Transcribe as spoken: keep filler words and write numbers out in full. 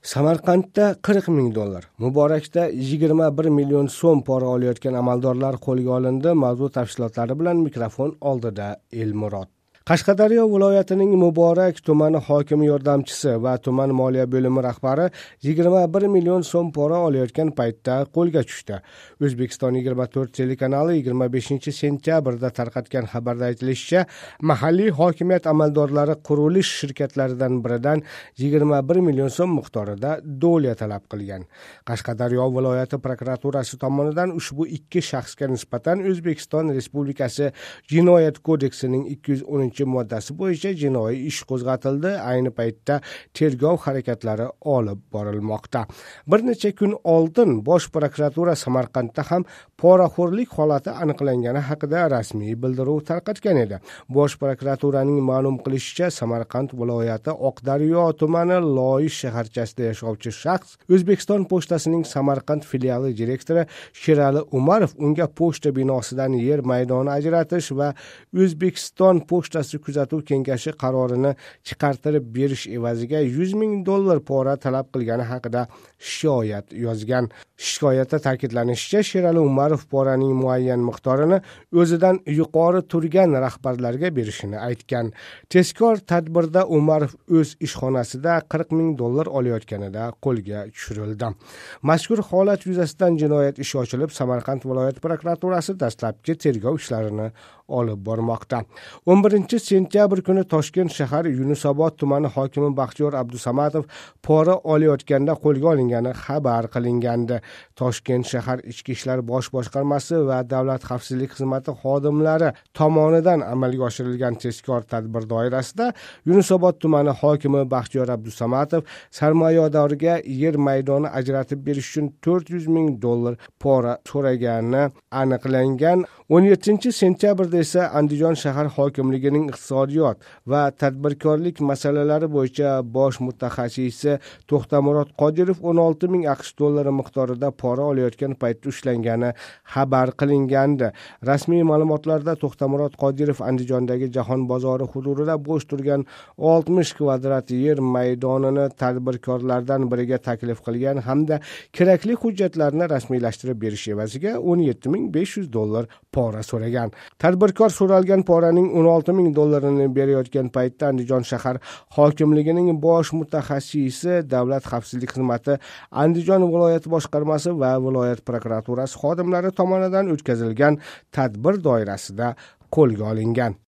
Samarqandda qirq ming dollar, Muborakda yigirma bir million so'm pora olayotgan amaldorlar qo'lga olindi. Mavzu tafsilotlari bilan mikrofon oldida Elmurod. Qashqadaryo viloyatining Muborak tumani hokimi yordamchisi va tuman moliya bo'limi rahbari yigirma bir million so'm pora olayotgan paytda qo'lga tushdi. O'zbekiston yigirma to'rt telekanali yigirma beshinchi sentyabrda tarqatgan xabarda aytilishicha, mahalliy hokimiyat amaldorlari qurilish shirkatlaridan biridan yigirma bir million so'm miqdorida do'lya talab qilgan. Qashqadaryo viloyati prokuraturasi tomonidan ushbu ikki shaxsga nisbatan O'zbekiston Respublikasi Jinoyat kodeksining ikki yuz o'ninchi moddasi bo'yicha jinoiy ish qo'zg'atildi. Ayni paytda tergov harakatlari olib borilmoqda. Bir necha kun oldin Bosh prokuratura Samarqandda ham poraxo'rlik holati aniqlangani haqida rasmiy bildiruv tarqatgan edi. Bosh prokuraturaning ma'lum qilishicha, Samarqand viloyati Oqdaryo tumani Loyish shaharchasida yashovchi shaxs O'zbekiston pochtasining Samarqand filiali direktori Sherali Umarov unga pochta binosidan yer maydoni ajratish va O'zbekiston pochtasi kuzatuv kengashi qarorini chiqartirib berish evaziga yuz ming dollar pora talab qilgani haqida shikoyat yozgan. Shikoyatda ta'kidlanishicha, Sherali Umarov poraning muayyan miqdorini o'zidan yuqori turgan rahbarlarga berishini aytgan. Tezkor tadbirda Umarov o'z ishxonasida qirq ming dollar olayotganida qo'lga tushirildi. Mazkur holat yuzasidan jinoyat ishi ochilib, Samarqand viloyat prokuraturasi dastlabki tergov ishlarini olib bormoqda. o'n birinchi sentyabr kuni Toshkent shahar Yunusobod tumani hokimi Baxtiyor Abdusamatov pora olayotganda qo'lga olingani xabar qilingandi. Toshkent shahar Ichki ishlar bosh boshqarmasi va Davlat xavfsizlik xizmati xodimlari tomonidan amalga oshirilgan tezkor tadbir doirasida Yunusobod tumani hokimi Baxtiyor Abdusamatov sarmoyadorga yer maydoni ajratib berish uchun to'rt yuz ming dollar pora so'ragani aniqlangan. o'n yettinchi sentyabrda esa Andijon shahar hokimligining iqtisodiyot va tadbirkorlik masalalari bo'yicha bosh mutaxassisi To'xtamurod Qodirov o'n olti ming aqsh dollari miqdorida pora olayotgan paytda ushlangani xabar qilingandi. Rasmiy ma'lumotlarda To'xtamurod Qodirov Andijondagi Jahon bozori hududida bo'sh turgan oltmish kvadrat yer maydonini tadbirkorlardan biriga taklif qilgan hamda kerakli hujjatlarni rasmiylashtirib berish evaziga o'n yetti ming besh yuz dollar pora so'ragan. Tadbirkor so'ralgan poraning o'n olti ming dollarini berayotgan paytda Andijon shahar hokimligining bosh mutaxassisi, Davlat xavfsizlik xizmati, Andijon viloyat boshqarmasi va viloyat prokuraturasi xodimlari tomonidan o'tkazilgan tadbir doirasida qo'lga olingan.